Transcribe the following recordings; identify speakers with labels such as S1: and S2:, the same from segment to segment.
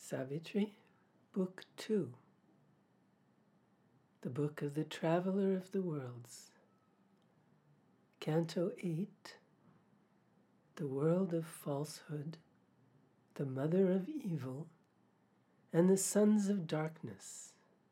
S1: Savitri, Book 2, the Book of the Traveler of the Worlds, Canto 8, the World of Falsehood, the Mother of Evil, and the Sons of Darkness.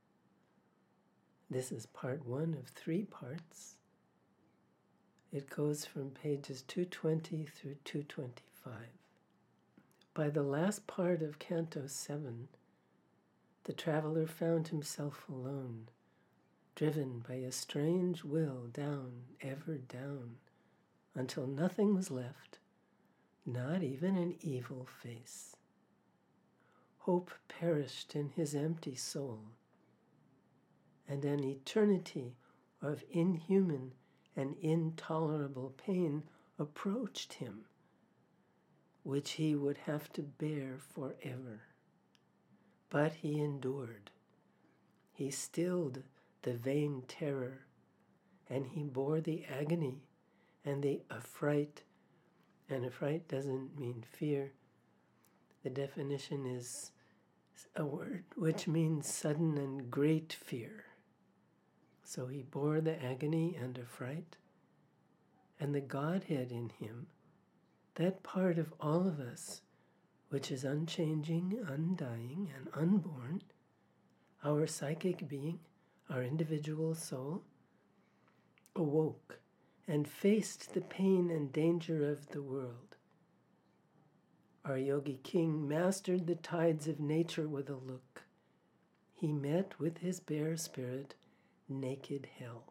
S1: This is part 1 of 3 parts. It goes from pages 220 through 225. By the last part of Canto 7, the traveler found himself alone, driven by a strange will down, ever down, until nothing was left, not even an evil face. Hope perished in his empty soul, and an eternity of inhuman and intolerable pain approached him, which he would have to bear forever. But he endured. He stilled the vain terror, and he bore the agony and the affright. And affright doesn't mean fear. The definition is a word which means sudden and great fear. So he bore the agony and affright, and the Godhead in him, that part of all of us which is unchanging, undying, and unborn, our psychic being, our individual soul, awoke and faced the pain and danger of the world. Our yogi king mastered the tides of nature with a look. He met with his bare spirit naked hell.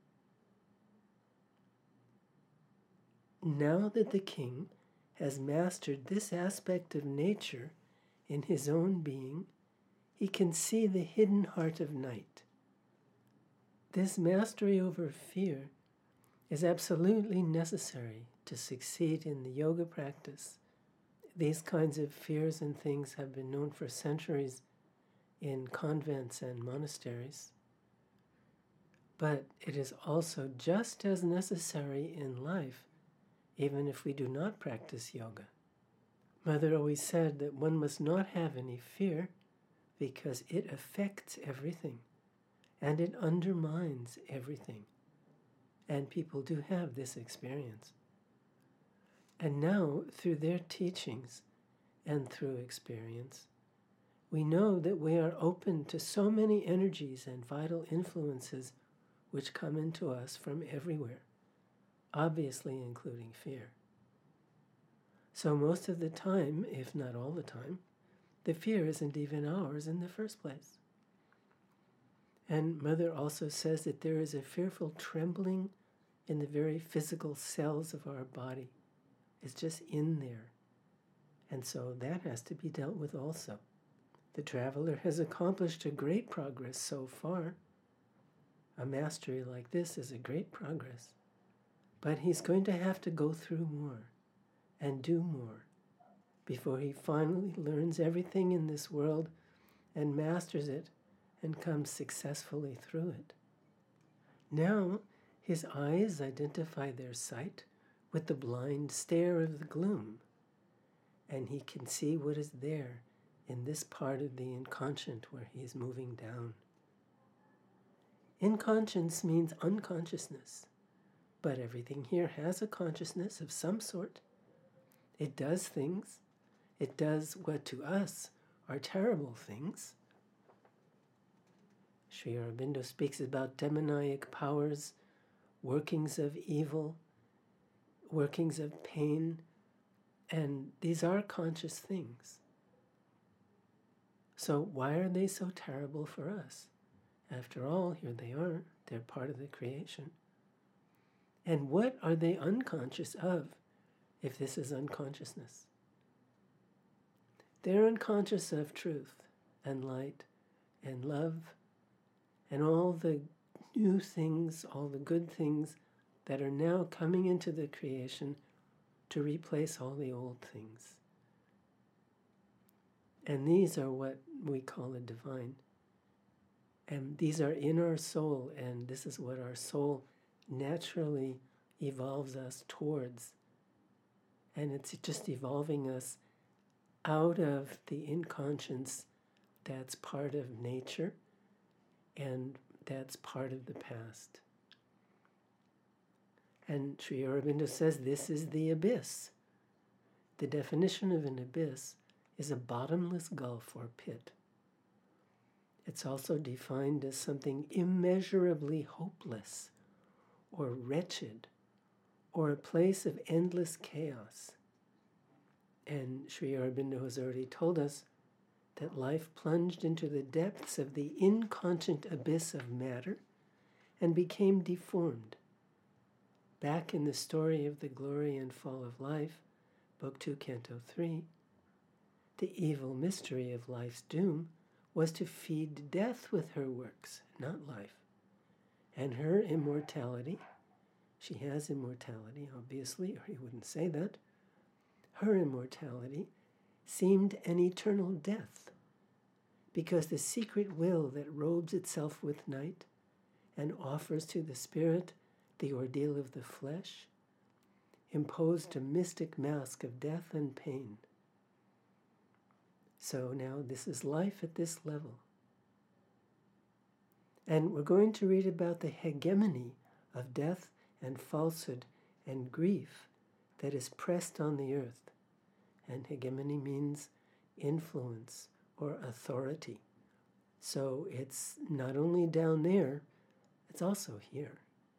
S1: Now that the king has mastered this aspect of nature in his own being, he can see the hidden heart of night. This mastery over fear is absolutely necessary to succeed in the yoga practice. These kinds of fears and things have been known for centuries in convents and monasteries. But it is also just as necessary in life, even if we do not practice yoga. Mother always said that one must not have any fear because it affects everything and it undermines everything. And people do have this experience. And now, through their teachings and through experience, we know that we are open to so many energies and vital influences which come into us from everywhere, obviously including fear. So most of the time, if not all the time, the fear isn't even ours in the first place. And Mother also says that there is a fearful trembling in the very physical cells of our body. It's just in there. And so that has to be dealt with also. The traveler has accomplished a great progress so far. A mastery like this is a great progress. But he's going to have to go through more and do more before he finally learns everything in this world and masters it and comes successfully through it. Now, his eyes identify their sight with the blind stare of the gloom, and he can see what is there in this part of the inconscient where he is moving down. Inconscience means unconsciousness, but everything here has a consciousness of some sort. It does things. It does what to us are terrible things. Sri Aurobindo speaks about demoniac powers, workings of evil, workings of pain, and these are conscious things. So why are they so terrible for us? After all, here they are. They're part of the creation. And what are they unconscious of if this is unconsciousness? They're unconscious of truth and light and love and all the new things, all the good things that are now coming into the creation to replace all the old things. And these are what we call the divine. And these are in our soul, and this is what our soul naturally evolves us towards. And it's just evolving us out of the inconscience that's part of nature and that's part of the past. And Sri Aurobindo says this is the abyss. The definition of an abyss is a bottomless gulf or pit. It's also defined as something immeasurably hopeless or wretched or a place of endless chaos. And Sri Aurobindo has already told us that life plunged into the depths of the inconscient abyss of matter and became deformed. Back in the story of the glory and fall of life, Book 2, Canto 3, the evil mystery of life's doom was to feed death with her works, not life. And her immortality, she has immortality, obviously, or he wouldn't say that, her immortality seemed an eternal death, because the secret will that robes itself with night and offers to the spirit the ordeal of the flesh imposed a mystic mask of death and pain. So now this is life at this level. And we're going to read about the hegemony of death and falsehood and grief that is pressed on the earth. And hegemony means influence or authority. So it's not only down there, it's also here.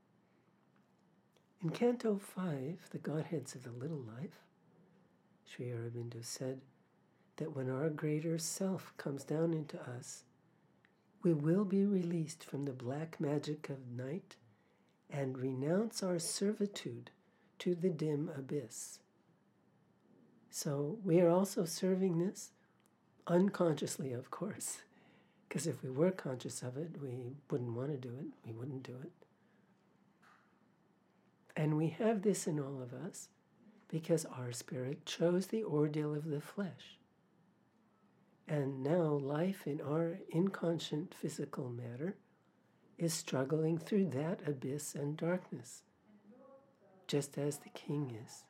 S1: In Canto 5, The Godheads of the Little Life, Sri Aurobindo said that when our greater self comes down into us, we will be released from the black magic of night and renounce our servitude to the dim abyss. So we are also serving this unconsciously, of course, because if we were conscious of it, we wouldn't want to do it. We wouldn't do it. And we have this in all of us because our spirit chose the ordeal of the flesh. And now life in our inconscient physical matter is struggling through that abyss and darkness, just as the king is.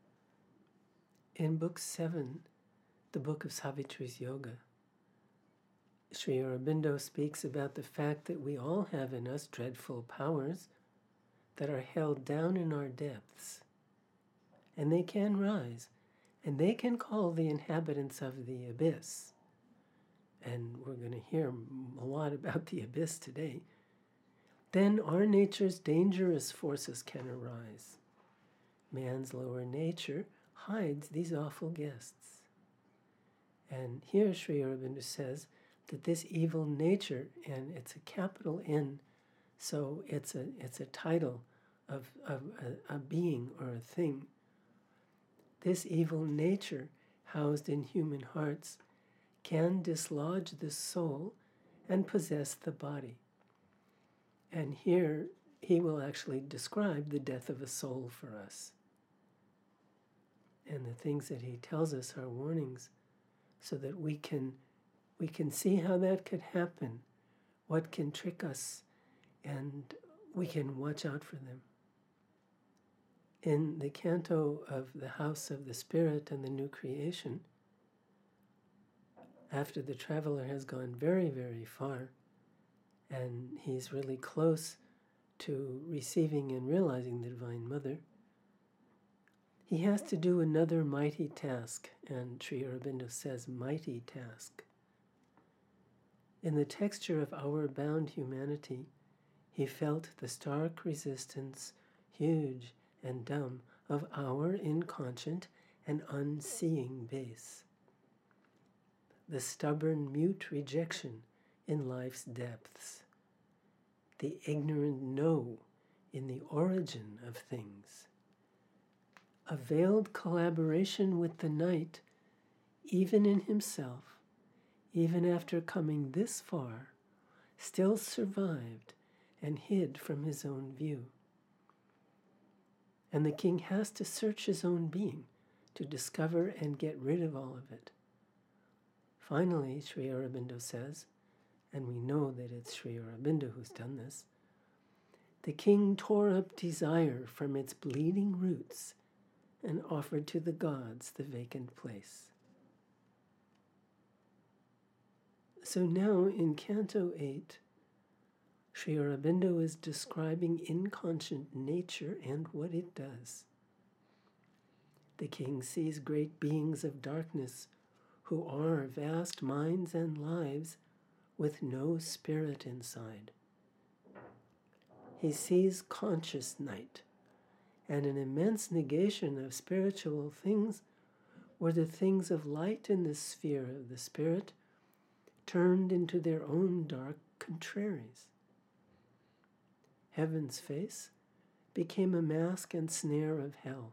S1: In Book 7, the book of Savitri's Yoga, Sri Aurobindo speaks about the fact that we all have in us dreadful powers that are held down in our depths. And they can rise, and they can call the inhabitants of the abyss. And we're going to hear a lot about the abyss today. Then our nature's dangerous forces can arise. Man's lower nature hides these awful guests. And here Sri Aurobindo says that this evil nature, and it's a capital N, so it's a title of a being or a thing. This evil nature housed in human hearts can dislodge the soul and possess the body. And here he will actually describe the death of a soul for us. And the things that he tells us are warnings so that we can see how that could happen, what can trick us, and we can watch out for them. In the canto of the House of the Spirit and the New Creation, after the traveler has gone very, very far, and he's really close to receiving and realizing the Divine Mother, he has to do another mighty task, and Sri Aurobindo says mighty task. In the texture of our bound humanity, he felt the stark resistance, huge and dumb, of our inconscient and unseeing base. The stubborn, mute rejection in life's depths. The ignorant no in the origin of things. A veiled collaboration with the night, even in himself, even after coming this far, still survived and hid from his own view. And the king has to search his own being to discover and get rid of all of it. Finally, Sri Aurobindo says, and we know that it's Sri Aurobindo who's done this, the king tore up desire from its bleeding roots and offered to the gods the vacant place. So now in Canto 8, Sri Aurobindo is describing inconscient nature and what it does. The king sees great beings of darkness who are vast minds and lives with no spirit inside. He sees conscious night and an immense negation of spiritual things where the things of light in the sphere of the spirit turned into their own dark contraries. Heaven's face became a mask and snare of hell.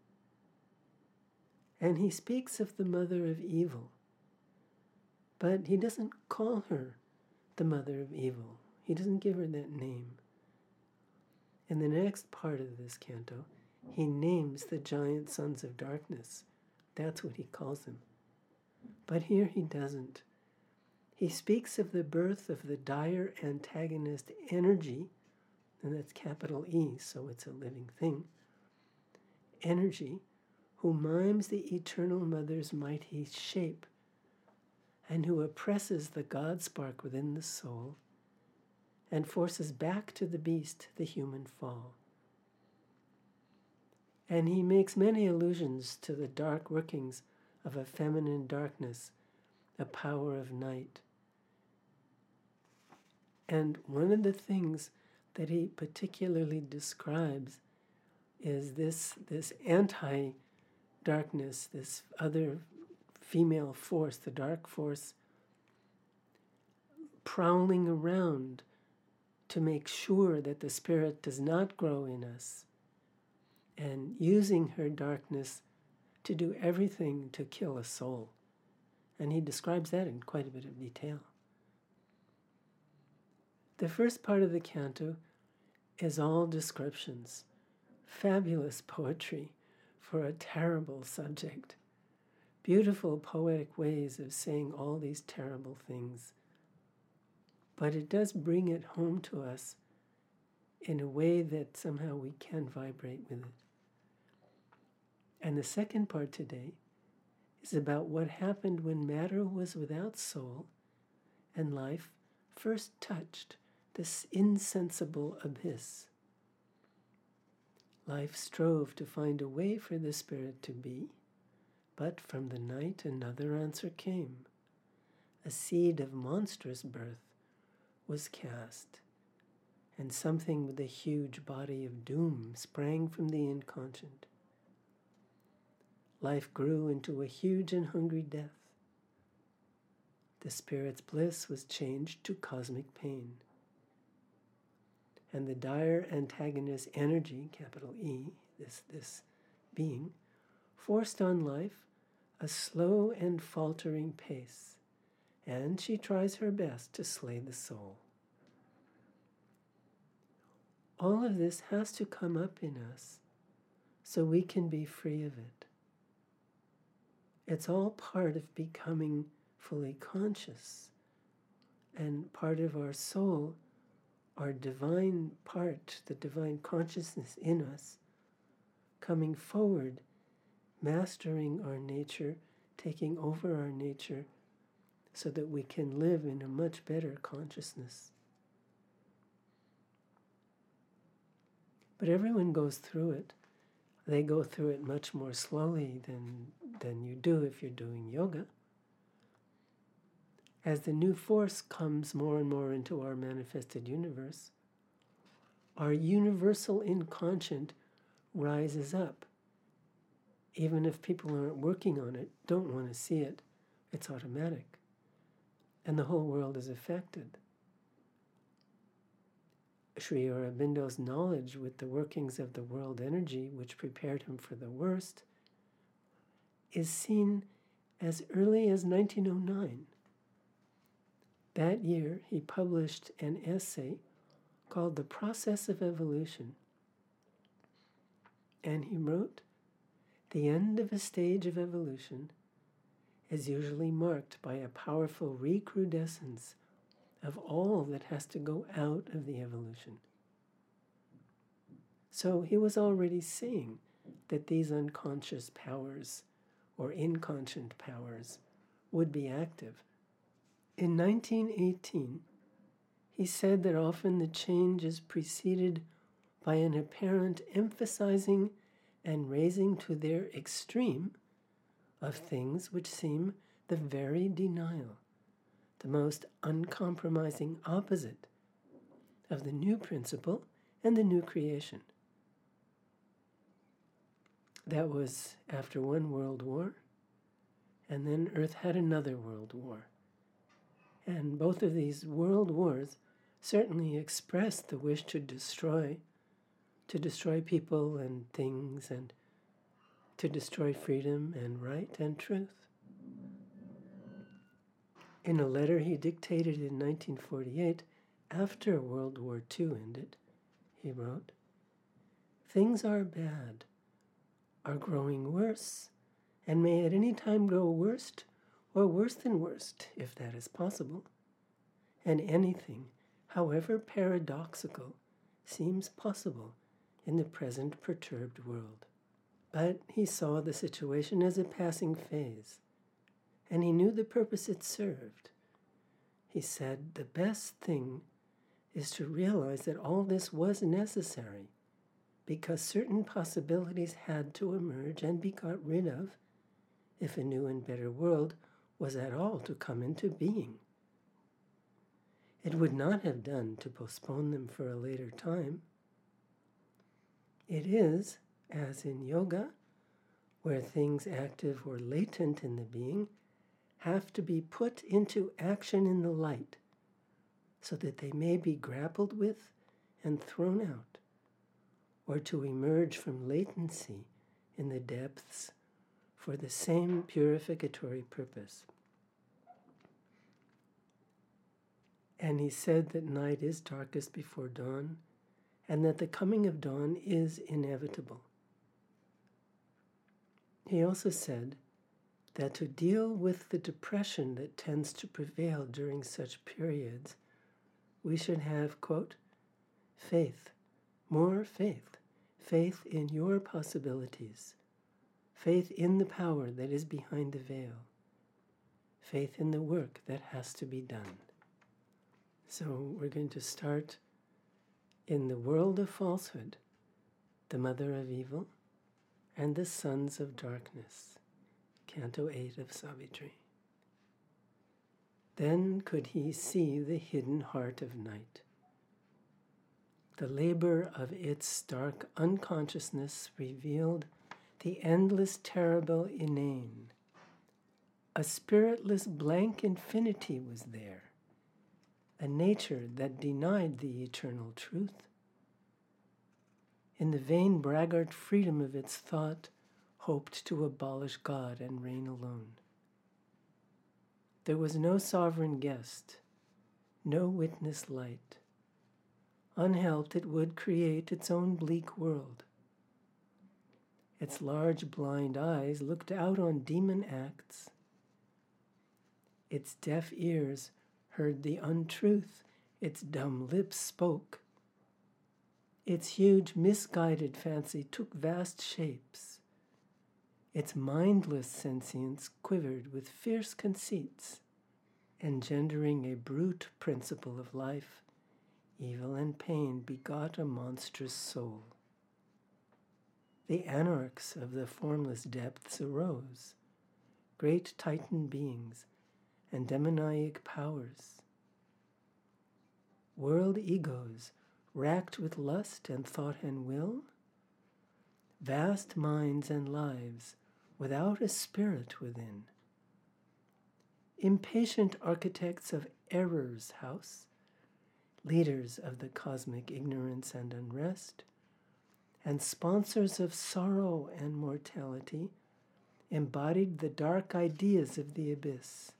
S1: And he speaks of the mother of evil, but he doesn't call her the mother of evil. He doesn't give her that name. In the next part of this canto, he names the giant sons of darkness. That's what he calls them. But here he doesn't. He speaks of the birth of the dire antagonist energy, and that's capital E, so it's a living thing. Energy, who mimes the eternal mother's mighty shape, and who oppresses the God spark within the soul, and forces back to the beast the human fall. And he makes many allusions to the dark workings of a feminine darkness, a power of night. And one of the things that he particularly describes is this anti-darkness, this other female force, the dark force, prowling around to make sure that the spirit does not grow in us, and using her darkness to do everything to kill a soul. And he describes that in quite a bit of detail. The first part of the canto is all descriptions, fabulous poetry for a terrible subject, beautiful poetic ways of saying all these terrible things. But it does bring it home to us in a way that somehow we can vibrate with it. And the second part today is about what happened when matter was without soul and life first touched this insensible abyss. Life strove to find a way for the spirit to be, but from the night another answer came. A seed of monstrous birth was cast, and something with a huge body of doom sprang from the inconscient. Life grew into a huge and hungry death. The spirit's bliss was changed to cosmic pain. And the dire antagonist energy, capital E, this being, forced on life a slow and faltering pace, and she tries her best to slay the soul. All of this has to come up in us so we can be free of it. It's all part of becoming fully conscious, and part of our soul, our divine part, the divine consciousness in us, coming forward, mastering our nature, taking over our nature, so that we can live in a much better consciousness. But everyone goes through it. They go through it much more slowly than you do if you're doing yoga. As the new force comes more and more into our manifested universe, our universal inconscient rises up. Even if people aren't working on it, don't want to see it, it's automatic. And the whole world is affected. Sri Aurobindo's knowledge with the workings of the world energy, which prepared him for the worst, is seen as early as 1909. That year, he published an essay called The Process of Evolution. And he wrote, "The end of a stage of evolution is usually marked by a powerful recrudescence of all that has to go out of the evolution." So he was already saying that these unconscious powers or inconscient powers would be active In 1918, he said that often the change is preceded by an apparent emphasizing and raising to their extreme of things which seem the very denial, the most uncompromising opposite of the new principle and the new creation. That was after one world war, and then Earth had another world war. And both of these world wars certainly expressed the wish to destroy people and things, and to destroy freedom and right and truth. In a letter he dictated in 1948, after World War II ended, he wrote, "Things are bad, are growing worse, and may at any time grow worst or worse than worst, if that is possible. And anything, however paradoxical, seems possible in the present perturbed world." But he saw the situation as a passing phase, and he knew the purpose it served. He said, the best thing is to realize that all this was necessary, because certain possibilities had to emerge and be got rid of if a new and better world was at all to come into being. It would not have done to postpone them for a later time. It is, as in yoga, where things active or latent in the being have to be put into action in the light so that they may be grappled with and thrown out, or to emerge from latency in the depths for the same purificatory purpose. And he said that night is darkest before dawn, and that the coming of dawn is inevitable. He also said that to deal with the depression that tends to prevail during such periods, we should have, quote, faith, more faith, faith in your possibilities, faith in the power that is behind the veil, faith in the work that has to be done. So we're going to start in the world of falsehood, the mother of evil, and the sons of darkness, Canto 8 of Savitri. Then could he see the hidden heart of night. The labor of its dark unconsciousness revealed the endless terrible inane. A spiritless blank infinity was there, a nature that denied the eternal truth. In the vain braggart freedom of its thought, hoped to abolish God and reign alone. There was no sovereign guest, no witness light. Unhelped, it would create its own bleak world. Its large blind eyes looked out on demon acts. Its deaf ears heard the untruth its dumb lips spoke. Its huge misguided fancy took vast shapes. Its mindless sentience quivered with fierce conceits, engendering a brute principle of life. Evil and pain begot a monstrous soul. The anarchs of the formless depths arose, great Titan beings and demoniac powers. World egos racked with lust and thought and will, vast minds and lives without a spirit within. Impatient architects of error's house, leaders of the cosmic ignorance and unrest, and sponsors of sorrow and mortality, embodied the dark ideas of the abyss.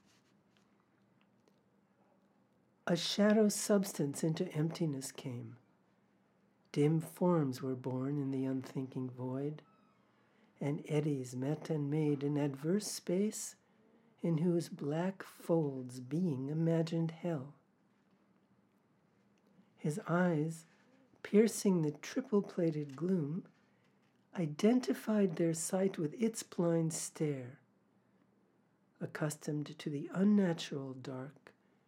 S1: A shadow substance into emptiness came. Dim forms were born in the unthinking void, and eddies met and made an adverse space in whose black folds being imagined hell. His eyes, piercing the triple-plated gloom, identified their sight with its blind stare. Accustomed to the unnatural dark,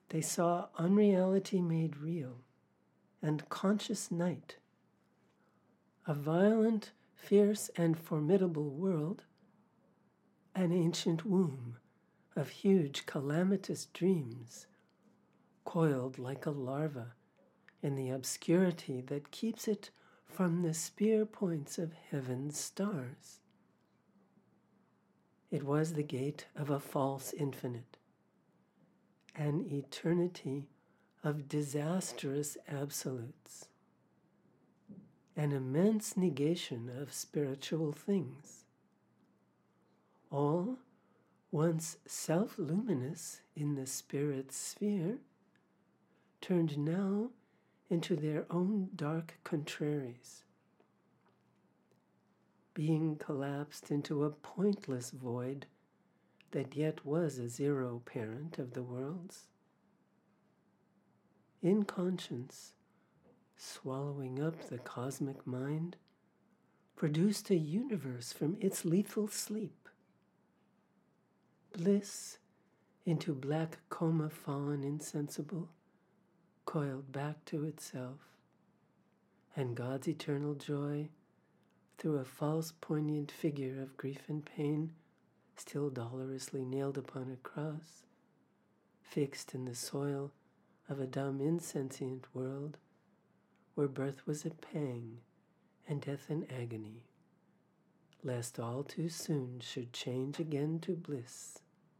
S1: They saw unreality made real, and conscious night, a violent, fierce, and formidable world, an ancient womb of huge, calamitous dreams, coiled like a larva in the obscurity that keeps it from the spear points of heaven's stars. It was the gate of a false infinite, an eternity of disastrous absolutes, an immense negation of spiritual things, all once self-luminous in the spirit's sphere, turned now into their own dark contraries, being collapsed into a pointless void that yet was a zero parent of the worlds. In conscience, swallowing up the cosmic mind, produced a universe from its lethal sleep. Bliss into black coma fallen insensible, coiled back to itself, and God's eternal joy through a false poignant figure of grief and pain, still dolorously nailed upon a cross, fixed in the soil of a dumb insentient world where birth was a pang and death an agony, lest all too soon should change again to bliss.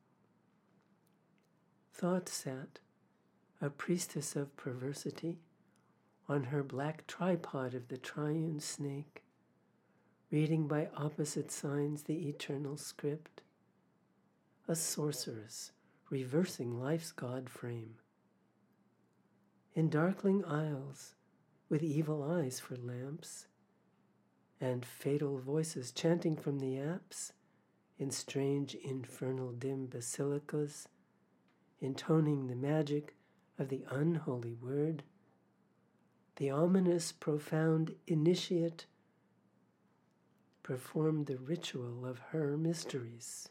S1: Thought sat, a priestess of perversity, on her black tripod of the triune snake, reading by opposite signs the eternal script, a sorceress reversing life's God frame. In darkling aisles, with evil eyes for lamps, and fatal voices chanting from the apse, in strange infernal dim basilicas, intoning the magic of the unholy word, the ominous profound initiate performed the ritual of her mysteries.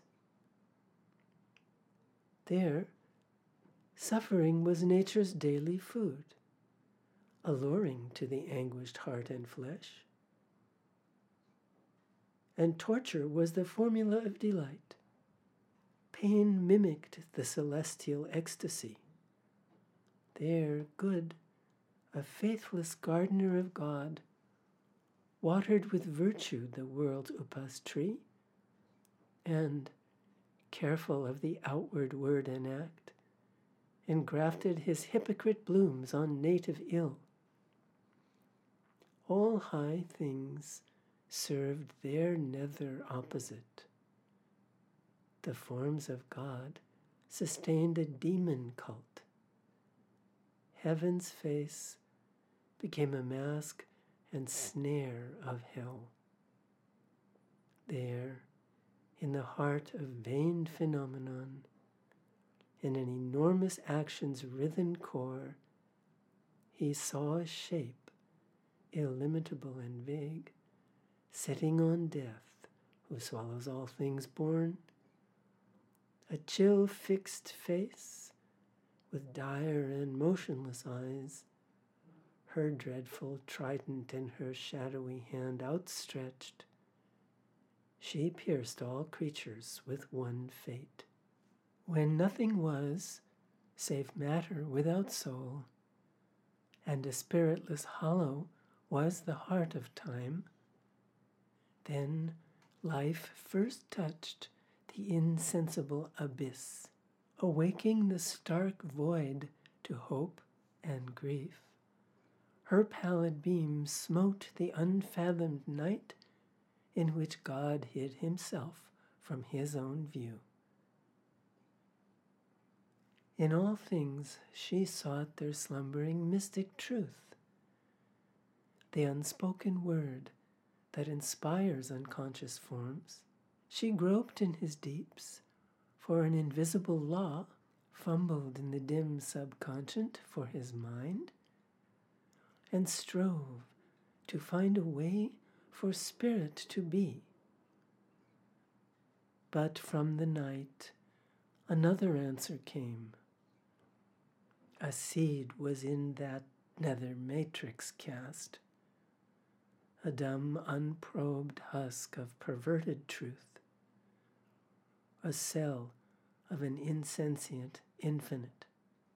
S1: There, suffering was nature's daily food, alluring to the anguished heart and flesh. And torture was the formula of delight. Pain mimicked the celestial ecstasy. There, good, a faithless gardener of God, watered with virtue the world's upas tree, and, careful of the outward word and act, engrafted his hypocrite blooms on native ill. All high things served their nether opposite. The forms of God sustained a demon cult. Heaven's face became a mask and snare of hell. There, in the heart of vain phenomenon, in an enormous action's writhen core, he saw a shape, illimitable and vague, sitting on death, who swallows all things born, a chill fixed face, with dire and motionless eyes, her dreadful trident in her shadowy hand outstretched. She pierced all creatures with one fate. When nothing was, save matter without soul, and a spiritless hollow was the heart of time, then life first touched the insensible abyss, awaking the stark void to hope and grief. Her pallid beam smote the unfathomed night in which God hid himself from his own view. In all things she sought their slumbering mystic truth, the unspoken word that inspires unconscious forms. She groped in his deeps for an invisible law, fumbled in the dim subconscient for his mind, and strove to find a way for spirit to be. But from the night another answer came. A seed was in that nether matrix cast, a dumb, unprobed husk of perverted truth, a cell of an insentient infinite.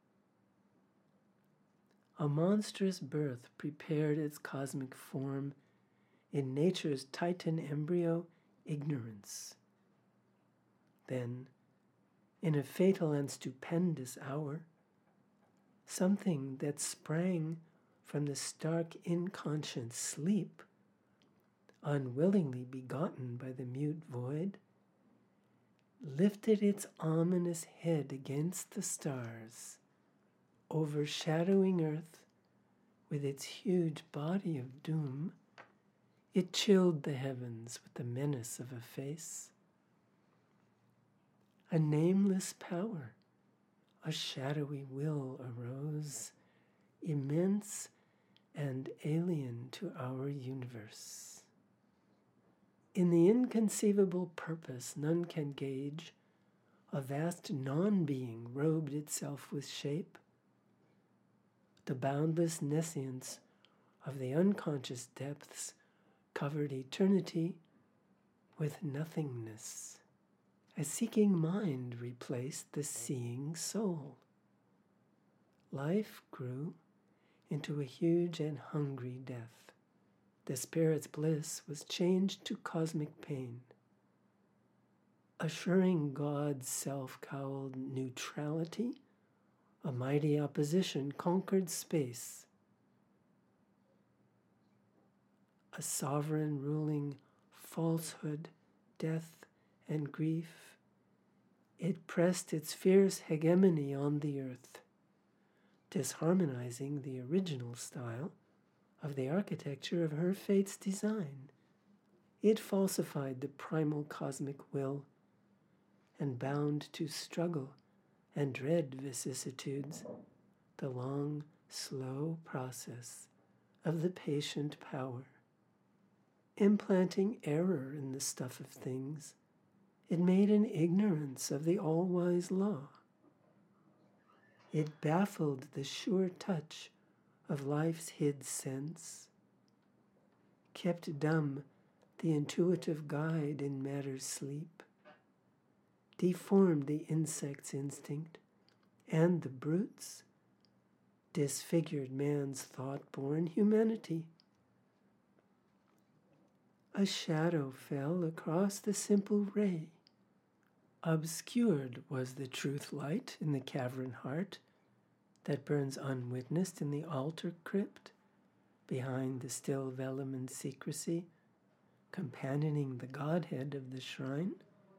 S1: A monstrous birth prepared its cosmic form in nature's Titan embryo, ignorance. Then, in a fatal and stupendous hour, something that sprang from the stark inconscient sleep, unwillingly begotten by the mute void, lifted its ominous head against the stars, overshadowing earth with its huge body of doom. It chilled the heavens with the menace of a face. A nameless power, a shadowy will arose, immense and alien to our universe. In the inconceivable purpose none can gauge, a vast non-being robed itself with shape. The boundless nescience of the unconscious depths covered eternity with nothingness. A seeking mind replaced the seeing soul. Life grew into a huge and hungry death. The spirit's bliss was changed to cosmic pain. Assuring God's self-cowled neutrality, a mighty opposition conquered space. A sovereign ruling falsehood, death, and grief, it pressed its fierce hegemony on the earth, disharmonizing the original style of the architecture of her fate's design. It falsified the primal cosmic will, and bound to struggle and dread vicissitudes, the long, slow process of the patient power. Implanting error in the stuff of things, it made an ignorance of the all-wise law. It baffled the sure touch of life's hid sense, kept dumb the intuitive guide in matter's sleep, deformed the insect's instinct, and the brute's, disfigured man's thought-born humanity. A shadow fell across the simple ray. Obscured was the truth light in the cavern heart that burns unwitnessed in the altar crypt, behind the still vellum and secrecy, companioning the Godhead of the shrine.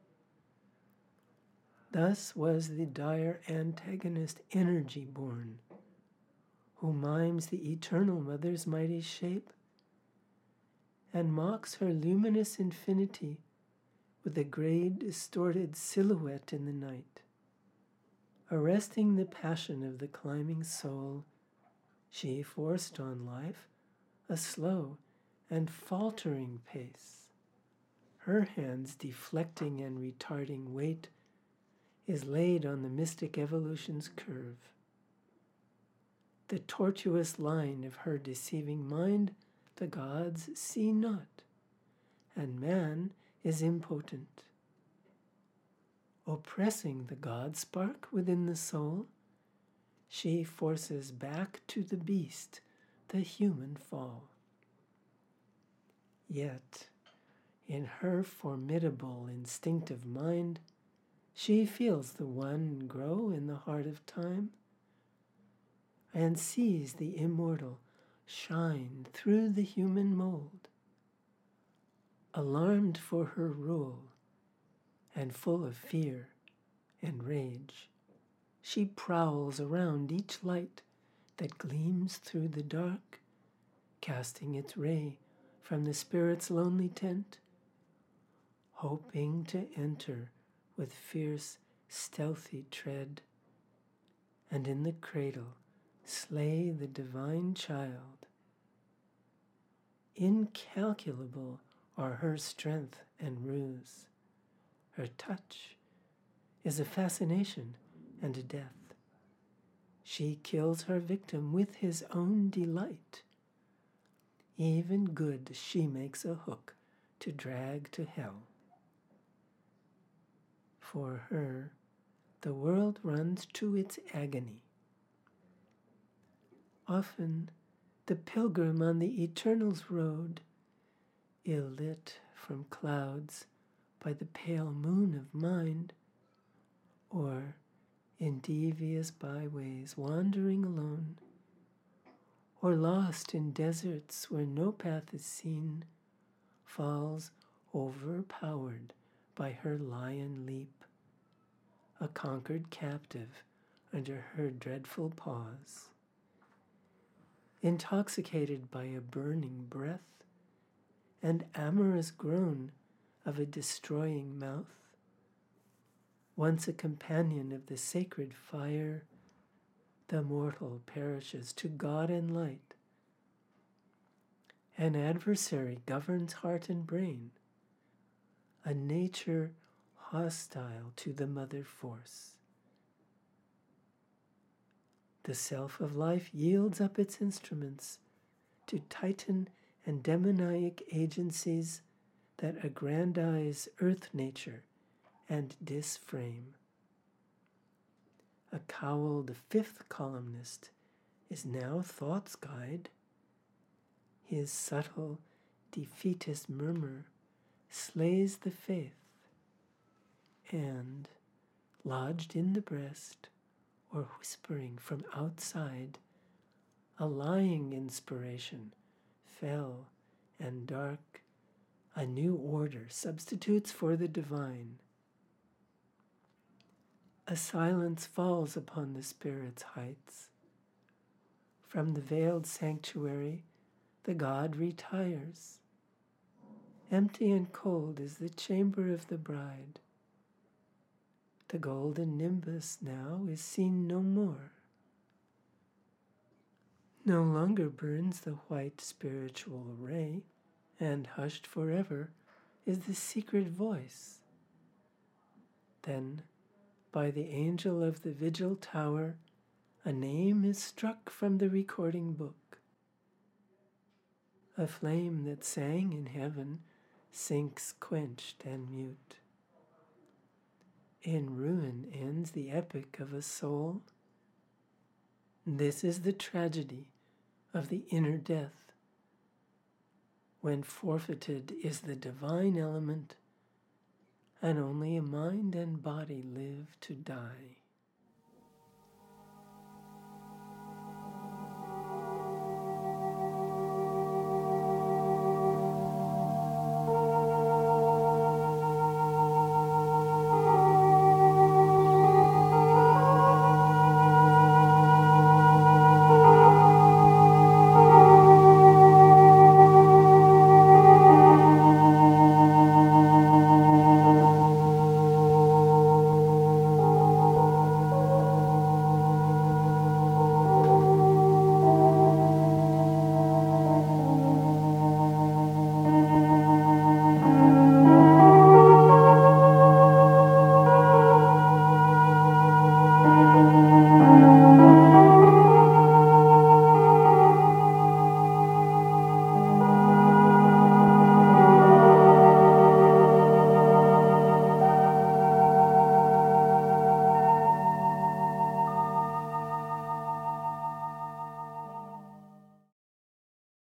S1: Thus was the dire antagonist energy born, who mimes the eternal mother's mighty shape, and mocks her luminous infinity with a grey distorted silhouette in the night. Arresting the passion of the climbing soul, she forced on life a slow and faltering pace. Her hands deflecting and retarding weight is laid on the mystic evolution's curve. The tortuous line of her deceiving mind the gods see not, and man is impotent. Oppressing the God spark within the soul, she forces back to the beast the human fall. Yet, in her formidable instinctive mind, she feels the one grow in the heart of time, and sees the immortal shine through the human mold. Alarmed for her rule, and full of fear and rage, she prowls around each light that gleams through the dark, casting its ray from the spirit's lonely tent, hoping to enter with fierce, stealthy tread, and in the cradle slay the divine child. Incalculable are her strength and ruse. Her touch is a fascination and a death. She kills her victim with his own delight. Even good she makes a hook to drag to hell. For her, the world runs to its agony. Often, the pilgrim on the Eternal's road, ill-lit from clouds by the pale moon of mind, or in devious byways wandering alone, or lost in deserts where no path is seen, falls overpowered by her lion leap, a conquered captive under her dreadful paws. Intoxicated by a burning breath and amorous groan of a destroying mouth, once a companion of the sacred fire, the mortal perishes to God and light. An adversary governs heart and brain, a nature hostile to the mother force. The self of life yields up its instruments to Titan and demoniac agencies that aggrandize earth nature and disframe. A cowled fifth columnist is now thought's guide. His subtle, defeatist murmur slays the faith, and, lodged in the breast, or whispering from outside, a lying inspiration, fell and dark, a new order substitutes for the divine. A silence falls upon the spirit's heights. From the veiled sanctuary, the god retires. Empty and cold is the chamber of the bride. The golden nimbus now is seen no more. No longer burns the white spiritual ray, and hushed forever is the secret voice. Then, by the angel of the vigil tower, a name is struck from the recording book. A flame that sang in heaven sinks quenched and mute. In ruin ends the epic of a soul. This is the tragedy of the inner death, when forfeited is the divine element, and only a mind and body live to die.